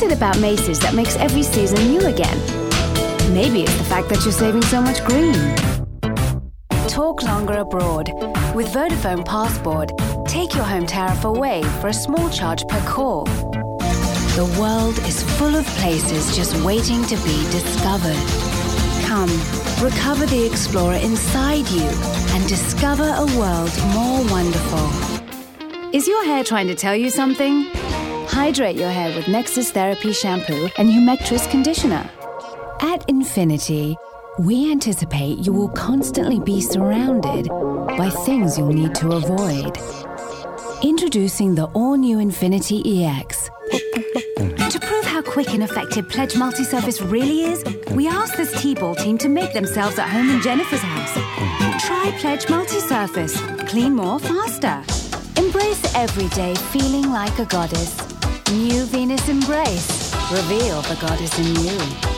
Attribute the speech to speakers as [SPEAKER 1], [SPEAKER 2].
[SPEAKER 1] it about Macy's that makes every season new again? Maybe it's the fact that you're saving so much green. Talk longer abroad. With Vodafone Passport, take your home tariff away for a small charge per call. The world is full of places just waiting to be discovered. Come, recover the explorer inside you and discover a world more wonderful. Is your hair trying to tell you something? Hydrate your hair with Nexus Therapy Shampoo and Humectress Conditioner. At Infinity, we anticipate you will constantly be surrounded by things you'll need to avoid. Introducing the all-new Infinity EX. To prove how quick and effective Pledge Multi-Surface really is, we asked this T-ball team to make themselves at home in Jennifer's house. Try Pledge Multi-Surface. Clean more faster. Embrace every day feeling like a goddess. New Venus Embrace. Reveal the goddess in you.